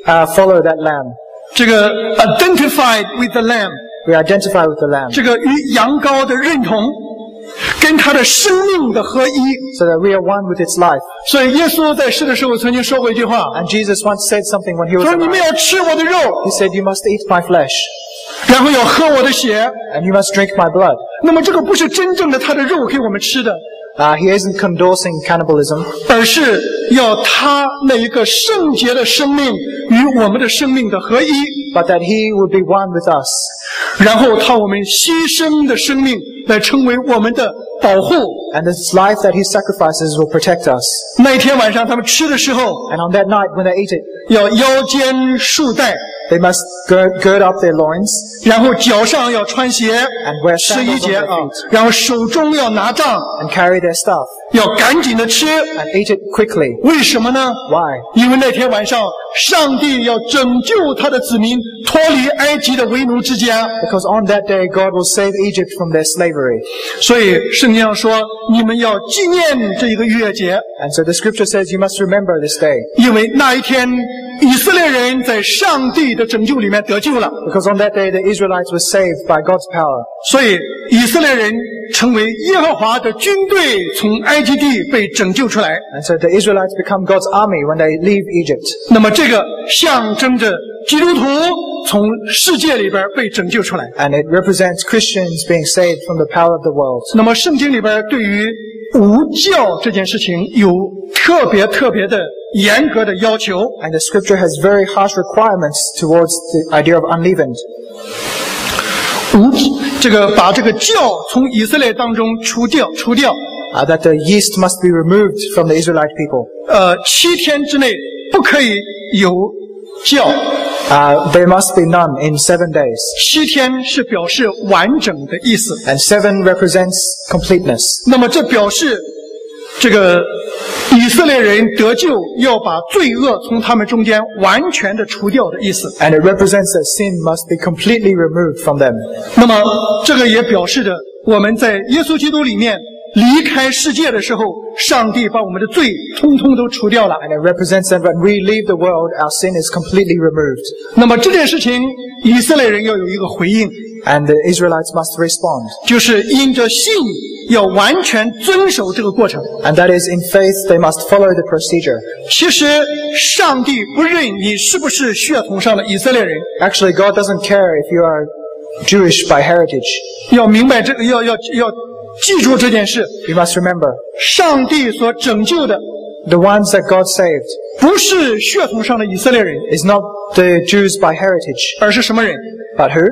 Speaker 2: uh, follow that lamb.
Speaker 3: 这个 identified with the lamb，
Speaker 2: We identify with the lamb.
Speaker 3: 这个与羊羔的认同，跟他的生命的合一。
Speaker 2: So that we are one with its life.
Speaker 3: 所以耶稣在世的时候曾经说过一句话，
Speaker 2: And Jesus once said something when he was
Speaker 3: 说你们
Speaker 2: alive.
Speaker 3: 要吃我的肉，
Speaker 2: He said, you must eat my flesh,
Speaker 3: 然后要喝我的血。
Speaker 2: and you must drink my blood.
Speaker 3: 那么这个不是真正的他的肉给我们吃的，
Speaker 2: Uh, he isn't endorsing cannibalism,
Speaker 3: 而是要他那一个圣洁的生命与我们的生命的合一，
Speaker 2: but that he would be one with us.
Speaker 3: 然后他我们牺牲的生命来成为我们的保护。
Speaker 2: And this life that he sacrifices will protect us.
Speaker 3: 那一天晚上他们吃的时候，
Speaker 2: And on that night when they eat it,
Speaker 3: 要腰间束带，
Speaker 2: they must gird, gird up their loins
Speaker 3: 然后脚上要穿鞋，
Speaker 2: and wear
Speaker 3: 十一
Speaker 2: sandals on
Speaker 3: 节
Speaker 2: their
Speaker 3: 啊
Speaker 2: feet，
Speaker 3: 然后手中要拿杖，
Speaker 2: and carry their staff
Speaker 3: 要赶紧的吃。
Speaker 2: and eat it quickly.
Speaker 3: 为什么呢？
Speaker 2: Why?
Speaker 3: 因为那天晚上，上帝要拯救他的子民脱离埃及的为奴之家，
Speaker 2: Because on that day God will save Egypt from their slavery.
Speaker 3: 所以圣经上说，你们要纪念这一个逾越节，
Speaker 2: And so the scripture says you must remember this day.
Speaker 3: 因为那一天以色列人在上帝的拯救里面得救了，
Speaker 2: Because on that day the Israelites were saved by God's power.
Speaker 3: 所以以色列人成为耶和华的军队，从埃及地被拯救出来。
Speaker 2: And so the Israelites become God's army when they leave Egypt.
Speaker 3: 那么这个象征着基督徒从世界里边被拯救出来。
Speaker 2: And it represents Christians being saved from the power of the world.
Speaker 3: 那么圣经里边对于无教这件事情有特别特别的严格的要求。
Speaker 2: And the scripture has very harsh requirements towards the idea of unleavened.
Speaker 3: 无这个把这个教从以色列当中除掉，除掉。
Speaker 2: Uh, that the yeast must be removed from the Israelite people.
Speaker 3: 呃，七天之内不可以有教。
Speaker 2: Uh, there must be none in seven days.
Speaker 3: 七天是表示完整的意思。
Speaker 2: And seven represents completeness.
Speaker 3: 那么这表示这个以色列人得救要把罪恶从他们中间完全的除掉的意思。
Speaker 2: And it represents that sin must be completely removed from them.
Speaker 3: 那么这个也表示着我们在耶稣基督里面离开世界的时候，上帝把我们的罪通通都除掉了。
Speaker 2: And it represents that when we leave the world, our sin is completely removed.
Speaker 3: 那么这件事情，以色列人要有一个回应，
Speaker 2: And the Israelites must respond.
Speaker 3: 就是因着信要完全遵守这个过程。
Speaker 2: And that is in faith, they must follow the procedure.
Speaker 3: 其实上帝不认你是不是血统上的以色列人，
Speaker 2: Actually, God doesn't care if you are Jewish by heritage.
Speaker 3: 要明白这个，要要要记住这件事。
Speaker 2: You must remember,
Speaker 3: 上帝所拯救的
Speaker 2: the ones that God saved
Speaker 3: 不是血统上的以色列人，
Speaker 2: is not the Jews by heritage,
Speaker 3: 而是什么人
Speaker 2: but who?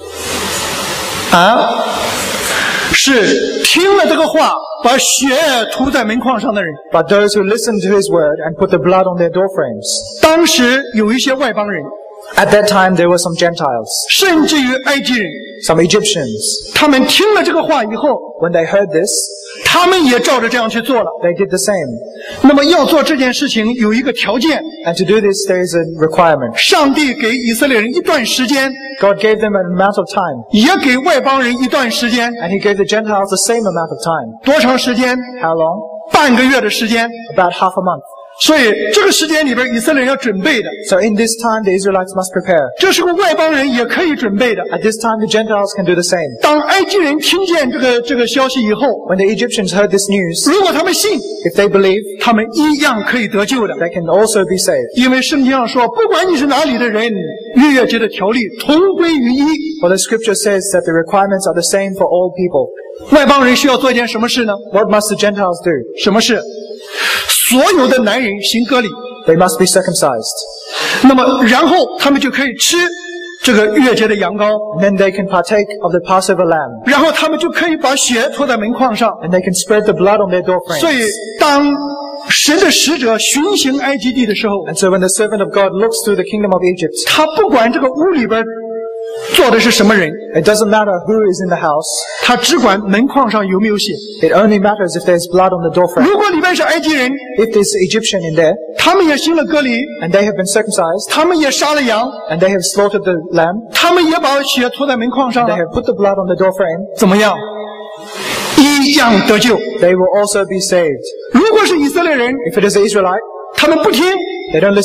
Speaker 3: 啊？是听了这个话，把血涂在门框上的人。
Speaker 2: But those who listen to his word and put the blood on their door frames.
Speaker 3: 当时有一些外邦人，
Speaker 2: At that time, there were some Gentiles,
Speaker 3: 甚至于埃及人，
Speaker 2: some Egyptians.
Speaker 3: 他们听了这个话以后，
Speaker 2: When they heard this,
Speaker 3: 他们也照着这样去做了。
Speaker 2: they did the same.
Speaker 3: 那么要做这件事情有一个条件，
Speaker 2: And to do this, there is a requirement.
Speaker 3: 上帝给以色列人一段时间，
Speaker 2: God gave them an amount of time,
Speaker 3: 也给外邦人一段时间。
Speaker 2: and he gave the Gentiles the same amount of time.
Speaker 3: 多长时间？
Speaker 2: How long?
Speaker 3: 半个月的时间。
Speaker 2: About half a month.
Speaker 3: 所以这个时间里边，以色列人要准备的，
Speaker 2: So in this time, the Israelites must prepare.
Speaker 3: 这是个外邦人也可以准备的。
Speaker 2: At this time, the Gentiles can do the same.
Speaker 3: 当埃及人听见这个这个消息以后，
Speaker 2: When the Egyptians heard this news,
Speaker 3: 如果他们信，
Speaker 2: if they believe,
Speaker 3: 他们一样可以得救的。
Speaker 2: they can also be saved.
Speaker 3: 因为圣经上说，不管你是哪里的人，逾越节的条例同归于一。
Speaker 2: For the scripture says that the requirements are the same for all people.
Speaker 3: 外邦人需要做一件什么事呢？
Speaker 2: What must the Gentiles do?
Speaker 3: 什么事？所有的男人行割礼，
Speaker 2: They must be circumcised.
Speaker 3: 那么然后他们就可以吃这个逾越节的羊羔，
Speaker 2: And then they can partake of the Passover lamb.
Speaker 3: 然后他们就可以把血涂在门框上。
Speaker 2: And they can spread the blood on their door
Speaker 3: 所以
Speaker 2: frames.
Speaker 3: 当神的使者巡行埃及地的时候，
Speaker 2: And so when the servant of God looks through the kingdom of Egypt,
Speaker 3: 他不管这个屋里边坐的是什么人，
Speaker 2: it doesn't matter who is in the house.
Speaker 3: 他只管门框上有没有血。
Speaker 2: It only matters if there's blood on the door frame.
Speaker 3: 如果里边是埃及人，
Speaker 2: If there's Egyptian in there,
Speaker 3: 他们也行了割礼，
Speaker 2: and they have been circumcised,
Speaker 3: 他们也杀了羊，
Speaker 2: and they have slaughtered the lamb,
Speaker 3: 他们也把血涂在门框上
Speaker 2: they
Speaker 3: 了，
Speaker 2: have put the blood on the door frame,
Speaker 3: 怎么样？一样得救。
Speaker 2: they will also be saved.
Speaker 3: 如果是以色列人，
Speaker 2: If it is the Israelite,
Speaker 3: 他们不听，
Speaker 2: they don't listen,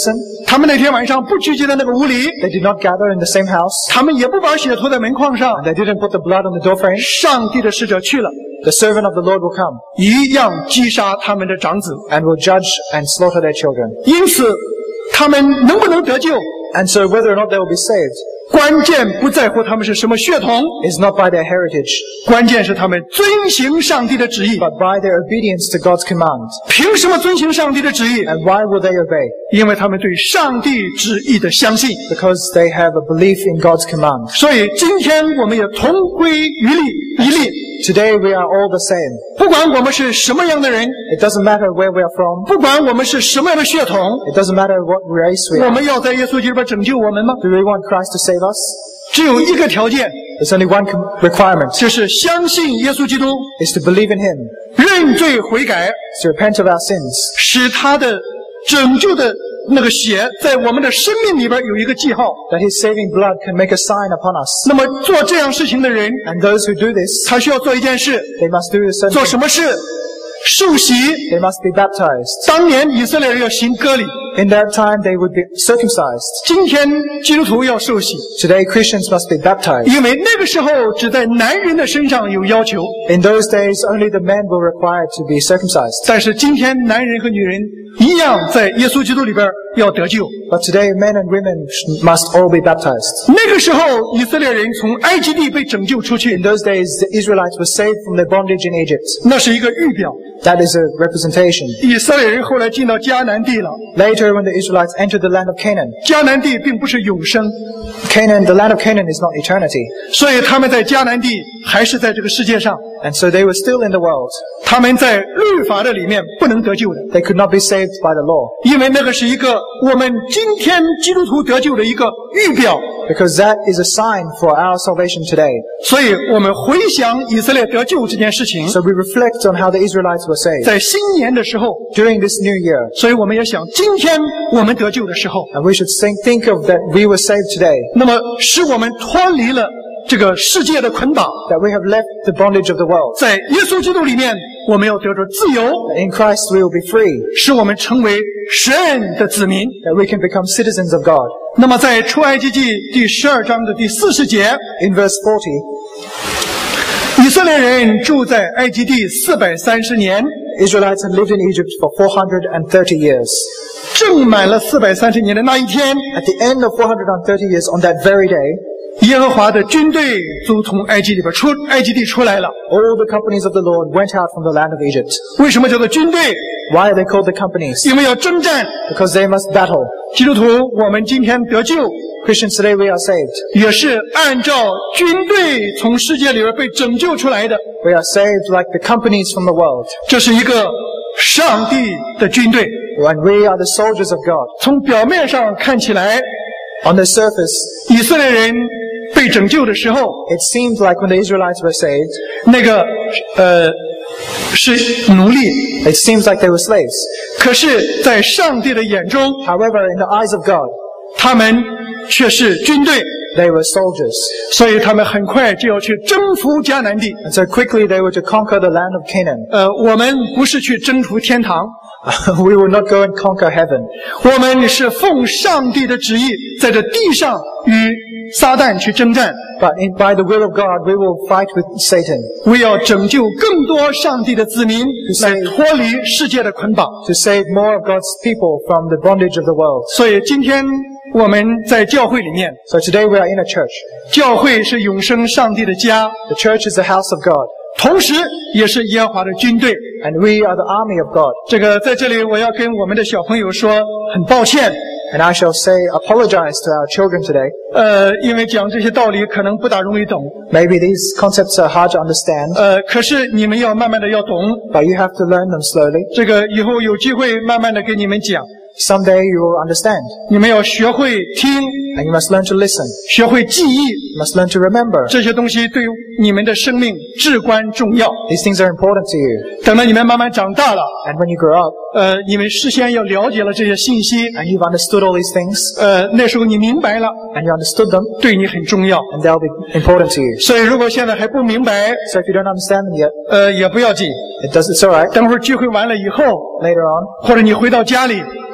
Speaker 3: 他们那天晚上不聚集在那个屋里，
Speaker 2: They did not gather in the same house.
Speaker 3: 他们也不把血涂在门框上。
Speaker 2: And they didn't put the blood on the doorframe.
Speaker 3: 上帝的使者去了，
Speaker 2: The servant of the Lord will come
Speaker 3: 一样击杀他们的长子。
Speaker 2: and will judge and slaughter their children.
Speaker 3: 因此，他们能不能得救，
Speaker 2: And so whether or not they will be saved
Speaker 3: 关键不在乎他们是什么血统，
Speaker 2: is not by their heritage,
Speaker 3: 关键是他们遵行上帝的旨意。
Speaker 2: but by their obedience to God's command.
Speaker 3: 凭什么遵行上帝的旨意？
Speaker 2: And why will they obey?
Speaker 3: 因为他们对上帝旨意的相信。
Speaker 2: Because they have a belief in God's command.
Speaker 3: 所以今天我们也同归于例一例，
Speaker 2: Today we are all the same.
Speaker 3: 不管我们是什么样的人，
Speaker 2: It doesn't matter where we are from.
Speaker 3: 不管我们是什么样的血统，
Speaker 2: It doesn't matter what race we
Speaker 3: 我
Speaker 2: are.
Speaker 3: 们要在耶稣基督里边拯救我们吗？
Speaker 2: Do we want Christ to save us?
Speaker 3: 只有一个条件，
Speaker 2: There's only one com- requirement,
Speaker 3: 就是相信耶稣基督，
Speaker 2: is to believe in Him,
Speaker 3: 认罪悔改，
Speaker 2: to repent of our sins,
Speaker 3: 使他的拯救的那个血在我们的生命里边有一个记号。
Speaker 2: that His saving blood can make a sign upon us.
Speaker 3: 那么做这样事情的人，
Speaker 2: And those who do this,
Speaker 3: 他需要做一件事，
Speaker 2: they must do a certain
Speaker 3: 做
Speaker 2: thing.
Speaker 3: 什么事？受洗。
Speaker 2: They must be baptized.
Speaker 3: 当年以色列人要行割礼，
Speaker 2: In that time, they would be circumcised.
Speaker 3: 今天基督徒要受洗，
Speaker 2: Today, Christians must be baptized.
Speaker 3: 因为那个时候只在男人的身上有要求，
Speaker 2: In those days, only the men were required to be circumcised.
Speaker 3: 但是今天男人和女人一样在耶稣基督里边要得救。
Speaker 2: But today, men and women must all be baptized.
Speaker 3: 那个时候以色列人从埃及地被拯救出去
Speaker 2: In，those days, the Israelites were saved from their bondage in Egypt.
Speaker 3: 那是一个预表。
Speaker 2: That is a representation.
Speaker 3: 以色列人后来进到迦南地了，
Speaker 2: Later, when the Israelites entered the land of Canaan,
Speaker 3: 迦南地并不是永生，
Speaker 2: Canaan, the land of Canaan is not eternity.
Speaker 3: 所以他们在迦南地还是在这个世界上，
Speaker 2: And so they were still in the world.
Speaker 3: 他们在律法的里面不能得救的，
Speaker 2: They could not be saved by the law,
Speaker 3: 因为那个是一个我们今天基督徒得救的一个预表。
Speaker 2: because that is a sign for our salvation today.
Speaker 3: 所以我们回想以色列得救这件事情，
Speaker 2: So we reflect on how the Israelites were saved
Speaker 3: 在新年的时候，
Speaker 2: during this new year.
Speaker 3: 所以我们也想今天我们得救的时候，
Speaker 2: And we should think, think of that we were saved today,
Speaker 3: 那么使我们脱离了这个世界的捆绑，
Speaker 2: that we have left the bondage of the world.
Speaker 3: 在耶稣基督里面，我们要得着自由，
Speaker 2: In Christ we will be free,
Speaker 3: 使我们成为神的子民。
Speaker 2: that we can become citizens of God.
Speaker 3: 那么在出埃及记第十二章的第四十节，
Speaker 2: In verse forty,
Speaker 3: 以色列人住在埃及地四百三十年，
Speaker 2: Israelites had lived in Egypt for four hundred thirty years.
Speaker 3: 正满了四百三十年的那一天，
Speaker 2: At the end of four hundred thirty years, on that very day,
Speaker 3: 耶和华的军队都从埃及里边出埃及地出来了。
Speaker 2: all the companies of the Lord went out from the land of Egypt.
Speaker 3: 为什么叫做军队？
Speaker 2: Why are they called the companies?
Speaker 3: 因为要征战。
Speaker 2: Because they must battle.
Speaker 3: 基督徒，我们今天得救，
Speaker 2: Christians, today we are saved.
Speaker 3: 也是按照军队从世界里边被拯救出来的。
Speaker 2: We are saved like the companies from the world.
Speaker 3: 这是一个上帝的军队。
Speaker 2: When we are the soldiers of God.
Speaker 3: 从表面上看起来，
Speaker 2: On the surface,
Speaker 3: 以色列人被拯救的时候，
Speaker 2: it seemed like when the Israelites were saved,
Speaker 3: 那个呃是奴隶，
Speaker 2: it seems like they were slaves.
Speaker 3: 可是，在上帝的眼中，
Speaker 2: However, in the eyes of God,
Speaker 3: 他们却是军队，
Speaker 2: they were soldiers.
Speaker 3: 所以他们很快就要去征服迦南地。
Speaker 2: And so quickly they were to conquer the land of Canaan.
Speaker 3: 呃，我们不是去征服天堂，
Speaker 2: We will not go and conquer heaven.
Speaker 3: 我们是奉上帝的旨意，在这地上与撒旦去征战。
Speaker 2: But in, by the will of God, we will fight with Satan
Speaker 3: 为要拯救更多上帝的子民，来脱离世界的捆绑。
Speaker 2: to save more of God's people from the bondage of the world.
Speaker 3: 所以今天我们在教会里面，
Speaker 2: So today we are in a church.
Speaker 3: 教会是永生上帝的家，
Speaker 2: The church is the house of God.
Speaker 3: 同时也是耶和华的军队。
Speaker 2: And we are the army of God.
Speaker 3: 这个在这里我要跟我们的小朋友说，很抱歉，
Speaker 2: And I shall say, apologize to our children today.
Speaker 3: 呃，因为讲这些道理可能不大容易懂，
Speaker 2: Maybe these concepts are hard to understand,
Speaker 3: 呃，可是你们要慢慢的要懂，
Speaker 2: but you have to learn them slowly.
Speaker 3: 这个以后有机会慢慢的给你们讲，
Speaker 2: Someday you will understand.
Speaker 3: 你们要学会听，
Speaker 2: And you must learn to listen.
Speaker 3: 学会记忆，
Speaker 2: You must learn to remember.
Speaker 3: 这些东西对你们的生命至关重要。
Speaker 2: These things are important to you.
Speaker 3: 等到你们慢慢长大了，
Speaker 2: And when you grow up
Speaker 3: 呃，你们事先要了解了这些信息，
Speaker 2: and you've understood all these things
Speaker 3: 呃，那时候你明白了，
Speaker 2: and you understood them,
Speaker 3: 对你很重要。
Speaker 2: and they'll be important to you.
Speaker 3: 所以如果现在还不明白，
Speaker 2: So if you don't understand them yet,
Speaker 3: 呃，也不要紧，
Speaker 2: it does, it's alright.
Speaker 3: 等会儿聚会完了以后，
Speaker 2: Later on,
Speaker 3: 或者你回到家里，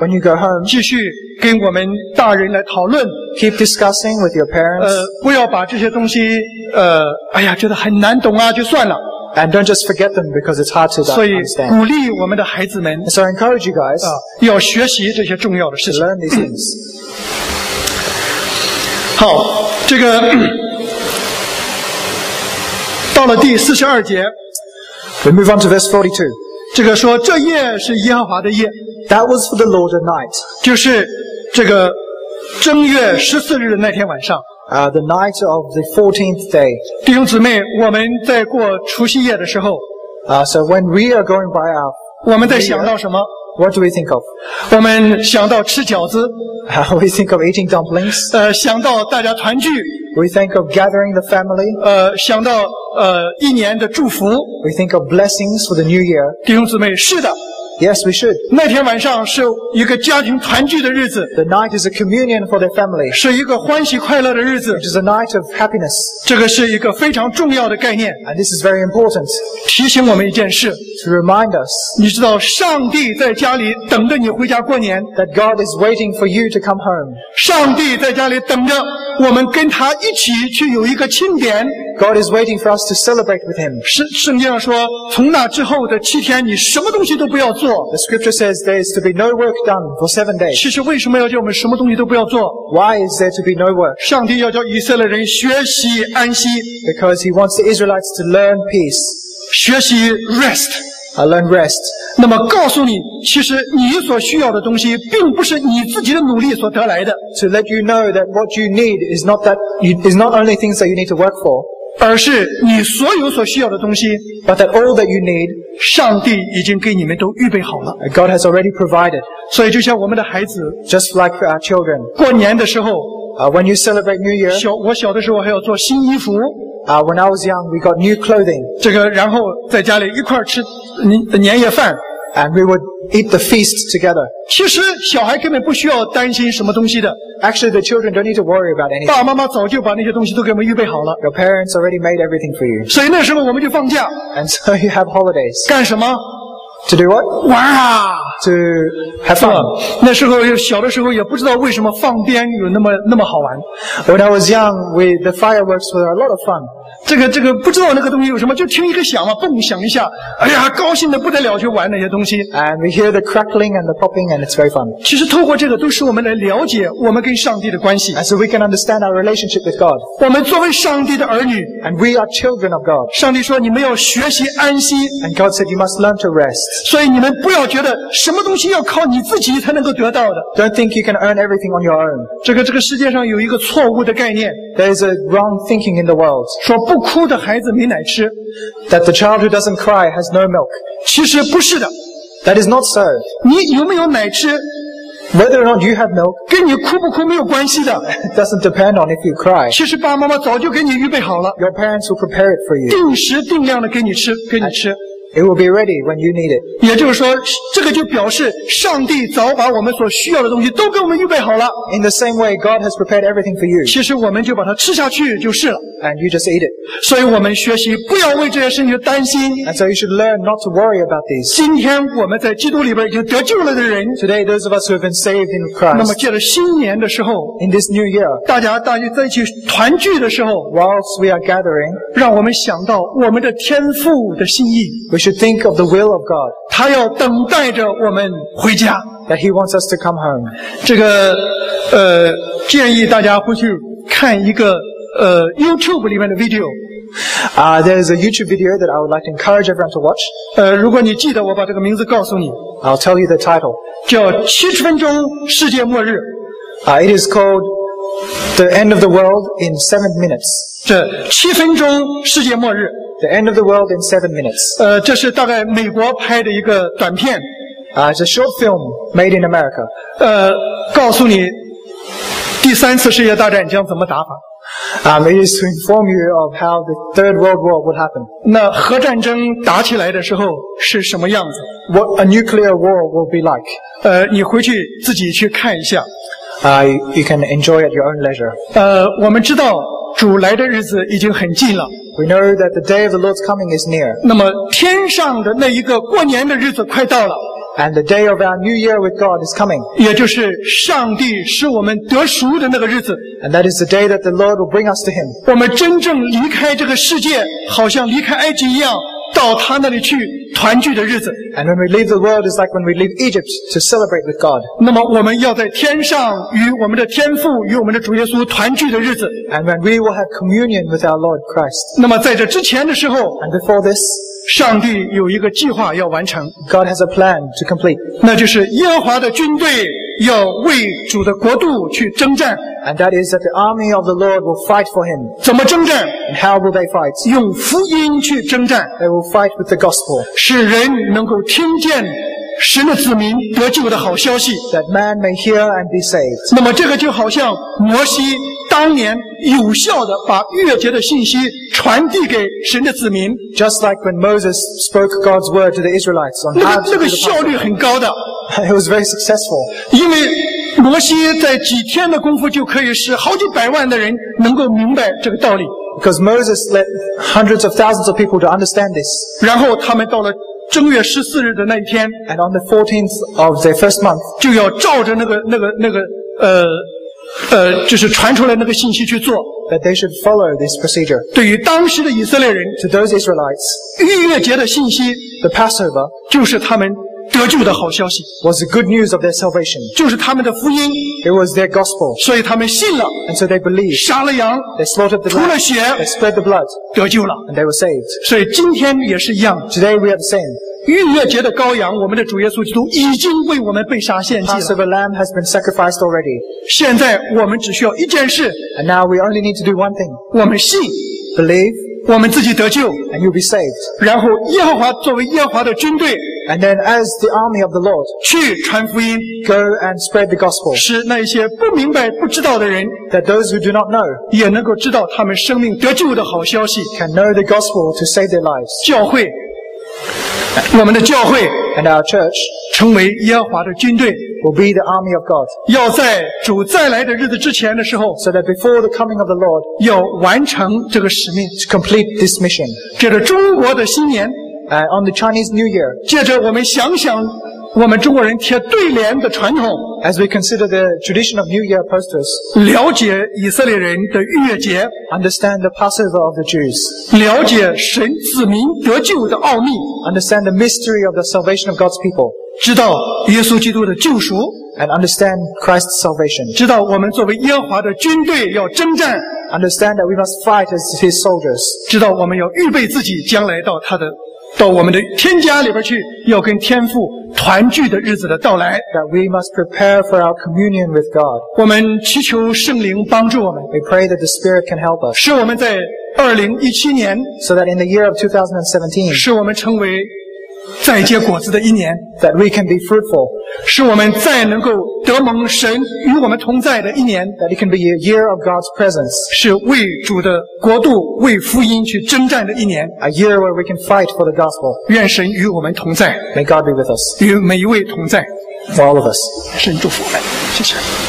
Speaker 2: when you go home,
Speaker 3: 继续跟我们大人来讨论。
Speaker 2: keep discussing with your parents.
Speaker 3: 呃，不要把这些东西，呃，哎呀，觉得很难懂啊，就算了。
Speaker 2: And don't just forget them because it's hard to
Speaker 3: 所以
Speaker 2: understand.
Speaker 3: 鼓励我们的孩子们
Speaker 2: So I encourage you guys
Speaker 3: 啊，要学习这些重要的事
Speaker 2: to
Speaker 3: 情。
Speaker 2: learn these things.
Speaker 3: 好，这个到了第四十二节，
Speaker 2: We move on to verse forty-two.
Speaker 3: 这个说这夜是耶和华的夜，
Speaker 2: That was for the Lord at night.
Speaker 3: 就是这个正月十四日的那天晚上。
Speaker 2: Uh, the night of the fourteenth day.
Speaker 3: 弟兄姊妹，我们在过除夕夜的时候，
Speaker 2: Uh, so when we are going by our,
Speaker 3: 我们在想到什么？
Speaker 2: what do we think of?
Speaker 3: 我们想到吃饺子，
Speaker 2: Uh, we think of eating dumplings.
Speaker 3: 呃，想到大家团聚，
Speaker 2: We think of gathering the family.
Speaker 3: 呃，想到呃一年的祝福。
Speaker 2: We think of blessings for the new year.
Speaker 3: 弟兄姊妹，是的，
Speaker 2: Yes, we should.
Speaker 3: 那天晚上是一个家庭团聚的日子，
Speaker 2: The night is a communion for their family.
Speaker 3: 是一个欢喜快乐的日子
Speaker 2: It。is a night of happiness.
Speaker 3: 这个是一个非常重要的概念，
Speaker 2: And this is very important
Speaker 3: 提醒我们一件事：
Speaker 2: to remind us
Speaker 3: 你知道，上帝在家里等着你回家过年，
Speaker 2: that God is waiting for you to come home.
Speaker 3: 上帝在家里等着我们跟他一起去有一个庆典。
Speaker 2: God is waiting for us to celebrate with Him.
Speaker 3: 圣圣经上说，从那之后的七天，你什么东西都不要做。
Speaker 2: The scripture says there is to be no work done for seven days.
Speaker 3: 其实为什么要叫我们什么东西都不要做？
Speaker 2: Why is there to be no work?
Speaker 3: 上帝要叫以色列人学习安息，
Speaker 2: Because He wants the Israelites to learn peace,
Speaker 3: 学习 rest。
Speaker 2: uh, learn rest.
Speaker 3: 那么告诉你，其实你所需要的东西，并不是你自己的努力所得来的，
Speaker 2: To let you know that what you need is not that you, is not only things that you need to work for,
Speaker 3: 而是你所有所需要的东西，
Speaker 2: but that all that you need,
Speaker 3: 上帝已经给你们都预备好了。
Speaker 2: God has already provided.
Speaker 3: 所以，就像我们的孩子
Speaker 2: Just like for our children,
Speaker 3: 过年的时候，
Speaker 2: uh, when you celebrate New Year,
Speaker 3: 小我小的时候还要做新衣服，
Speaker 2: uh, when I was young, we got new clothing,
Speaker 3: 这个然后在家里一块儿吃年年夜饭。
Speaker 2: and we would eat the feast together.
Speaker 3: 其实小孩根本不需要担心什么东西的，
Speaker 2: Actually, the children don't need to worry about anything.
Speaker 3: 爸爸妈妈早就把那些东西都给我们预备好了。
Speaker 2: Your parents already made everything for you.
Speaker 3: 所以那时候我们就放假，
Speaker 2: And so you have holidays.
Speaker 3: 干什么？
Speaker 2: To do what?
Speaker 3: 玩啊！
Speaker 2: To have
Speaker 3: 是吧
Speaker 2: fun.？
Speaker 3: 那时候小的时候也不知道为什么放鞭有那么那么好玩。
Speaker 2: When I was young, we, the fireworks were a lot of fun.
Speaker 3: 这个这个不知道那个东西有什么，就听一个响嘛，嘣响一下，哎呀，高兴的不得了，去玩那些东西。
Speaker 2: And we hear the crackling and the popping, and it's very fun.
Speaker 3: 其实透过这个，都使我们来了解我们跟上帝的关系。
Speaker 2: And so we can understand our relationship with God.
Speaker 3: 我们作为上帝的儿女，
Speaker 2: And we are children of God.
Speaker 3: 上帝说你们要学习安息，
Speaker 2: And God said you must learn to rest.
Speaker 3: 所以你们不要觉得什么东西要靠你自己才能够得到的。
Speaker 2: Don't think you can earn everything on your own.
Speaker 3: 这个这个世界上有一个错误的概念，
Speaker 2: There is a wrong thinking in the world
Speaker 3: 说不哭的孩子没奶吃，
Speaker 2: that the child who doesn't cry has no milk.
Speaker 3: 其实不是的。
Speaker 2: That is not so.
Speaker 3: 你有没有奶吃，
Speaker 2: Whether or not you have milk
Speaker 3: 跟你哭不哭没有关系的。
Speaker 2: it doesn't depend on if you cry.
Speaker 3: 其实爸爸妈妈早就给你预备好了，
Speaker 2: Your parents will prepare it for you.
Speaker 3: 定时定量的给你吃，给你吃。
Speaker 2: It will be ready when you need it.
Speaker 3: 也就是说，这个就表示上帝早把我们所需要的东西都给我们预备好了。
Speaker 2: In the same way, God has prepared everything for you.
Speaker 3: 其实我们就把它吃下去就是了。
Speaker 2: And you just eat it.
Speaker 3: 所以我们学习不要为这些事情担心。
Speaker 2: And so you should learn not to worry about these.
Speaker 3: 今天我们在基督里边已经得救了的人，
Speaker 2: Today, those of us who have been saved in
Speaker 3: 那么
Speaker 2: Christ,
Speaker 3: 借着新年的时候，
Speaker 2: in this new year,
Speaker 3: 大家大家在一起团聚的时候，
Speaker 2: whilst we are gathering,
Speaker 3: 让我们想到我们的天父的心意，
Speaker 2: we should think of the will of God,
Speaker 3: 他要等待着我们回家。
Speaker 2: that He wants us to come home.
Speaker 3: 这个呃，建议大家回去看一个呃 YouTube 里面的 video。
Speaker 2: Uh, there is a YouTube video that I would like to encourage everyone to watch.
Speaker 3: 呃，如果你记得，我把这个名字告诉你，
Speaker 2: I'll tell you the title.
Speaker 3: 叫《七十分钟世界末日》。
Speaker 2: Uh, it is called The End of the World in Seven Minutes.
Speaker 3: 这七分钟世界末日，
Speaker 2: The End of the World in Seven Minutes.
Speaker 3: 呃，这是大概美国拍的一个短片，
Speaker 2: Uh, it's a short film made in America.
Speaker 3: 呃，告诉你第三次世界大战将怎么打法。
Speaker 2: Um, it is to inform you of how the Third World War would happen.
Speaker 3: 那核战争打起来的时候是什么样子？
Speaker 2: What a nuclear war will be like.
Speaker 3: 呃，你回去自己去看一下。
Speaker 2: Uh, you can enjoy at your own leisure.
Speaker 3: 呃，我们知道主来的日子已经很近了，
Speaker 2: We know that the day of the Lord's coming is near.
Speaker 3: 那么天上的那一个过年的日子快到了。
Speaker 2: And the day of our new year with God is coming.
Speaker 3: 也就是上帝使我们得赎的那个日子。
Speaker 2: And that is the day that the Lord will bring us to Him.
Speaker 3: 我们真正离开这个世界，好像离开埃及一样，到他那里去团聚的日子。
Speaker 2: And when we leave the world, it's like when we leave Egypt to celebrate with God.
Speaker 3: 那么我们要在天上与我们的天父、与我们的主耶稣团聚的日子。
Speaker 2: And when we will have communion with our Lord Christ.
Speaker 3: 那么在这之前的时候，
Speaker 2: And before this,
Speaker 3: 上帝有一个计划要完成，
Speaker 2: God has a plan to complete.
Speaker 3: 那就是耶和华的军队要为主的国度去征战。
Speaker 2: And that is that the army of the Lord will fight for Him.
Speaker 3: 怎么征战？
Speaker 2: And how will they fight?
Speaker 3: 用福音去征战，
Speaker 2: They will fight with the gospel.
Speaker 3: 使人能够听见神的子民得救的好消息。
Speaker 2: That man may hear and be saved.
Speaker 3: 那么这个就好像摩西当年有效的把逾越节的信息传递给神的子民，
Speaker 2: Just like when Moses spoke God's word to the Israelites on
Speaker 3: 那
Speaker 2: how
Speaker 3: 个
Speaker 2: to
Speaker 3: 那
Speaker 2: do
Speaker 3: 个
Speaker 2: the
Speaker 3: 效率
Speaker 2: Passover.
Speaker 3: 很高的，
Speaker 2: It was very successful.
Speaker 3: 因为摩西在几天的功夫就可以使好几百万的人能够明白这个道理，
Speaker 2: Because Moses led hundreds of thousands of people to understand this.
Speaker 3: 然后他们到了正月十四日的那一天，
Speaker 2: And on the fourteenth of their first month,
Speaker 3: 就要照着那个那个那个呃呃，就是传出来那个信息去做。
Speaker 2: that they should follow this procedure.
Speaker 3: 对于当时的以色列人，
Speaker 2: To those Israelites,
Speaker 3: 逾越节的信息
Speaker 2: the Passover
Speaker 3: 就是他们得救的好消息，
Speaker 2: was the good news of their salvation.
Speaker 3: 就是他们的福音，
Speaker 2: It was their gospel.
Speaker 3: 所以他们信了，
Speaker 2: And so they believed.
Speaker 3: 杀了羊，
Speaker 2: They slaughtered the
Speaker 3: 涂了
Speaker 2: lamb.
Speaker 3: 血，
Speaker 2: They spread the blood.
Speaker 3: 得救了。
Speaker 2: And they were saved.
Speaker 3: 所以今天也是一样，
Speaker 2: Today we are the same.
Speaker 3: 逾越节的羔羊，我们的主耶稣基督已经为我们被杀献祭了。
Speaker 2: Passover lamb has been sacrificed already.
Speaker 3: 现在我们只需要一件事，
Speaker 2: And now we only need to do one thing.
Speaker 3: 我们信，
Speaker 2: Believe
Speaker 3: 我们自己得救，
Speaker 2: and you'll be saved.
Speaker 3: 然后耶和华作为耶和华的军队
Speaker 2: And then as the army of the Lord,
Speaker 3: 去传福音，
Speaker 2: go and spread the gospel.
Speaker 3: 使那些不明白、不知道的人
Speaker 2: That those who do not know
Speaker 3: 也能够知道他们生命得救的好消息。
Speaker 2: can know the gospel to save their lives.
Speaker 3: 教会，我们的教会
Speaker 2: And our church
Speaker 3: 成为耶和华的军队，
Speaker 2: will be the army of God.
Speaker 3: 要在主再来的日子之前的时候，
Speaker 2: So that before the coming of the Lord,
Speaker 3: 要完成这个使命。
Speaker 2: to complete this mission.
Speaker 3: 借着中国的新年，
Speaker 2: Uh, on the Chinese New Year,
Speaker 3: 借着我们想想我们中国人贴对联的传统，
Speaker 2: as we consider the tradition of New Year posters,
Speaker 3: 了解以色列人的逾越节，
Speaker 2: understand the Passover of the Jews,
Speaker 3: 了解神子民得救的奥秘，
Speaker 2: understand the mystery of the salvation of God's people,
Speaker 3: 知道耶稣基督的救赎，
Speaker 2: and understand Christ's salvation.
Speaker 3: 知道我们作为耶和华的军队要征战，
Speaker 2: Understand that we must fight as His soldiers.
Speaker 3: 知道我们要预备自己将来到他的到我们的天家里边去，要跟天父团聚的日子的到来。
Speaker 2: That we must prepare for our communion with God.
Speaker 3: 我们祈求圣灵帮助我们，
Speaker 2: We pray that the Spirit can help us,
Speaker 3: 使我们在二零一七年，
Speaker 2: so that in the year of two thousand seventeen,
Speaker 3: 使我们成为再结果子的一年，
Speaker 2: that we can be fruitful,
Speaker 3: 使我们再能够得蒙神与我们同在的一年，
Speaker 2: that it can be a year of God's presence,
Speaker 3: 是为主的国度、为福音去征战的一年。
Speaker 2: a year where we can fight for the gospel.
Speaker 3: 愿神与我们同在，
Speaker 2: May God be with us,
Speaker 3: 与每一位同在。
Speaker 2: for all of us.
Speaker 3: 神祝福我们，谢谢。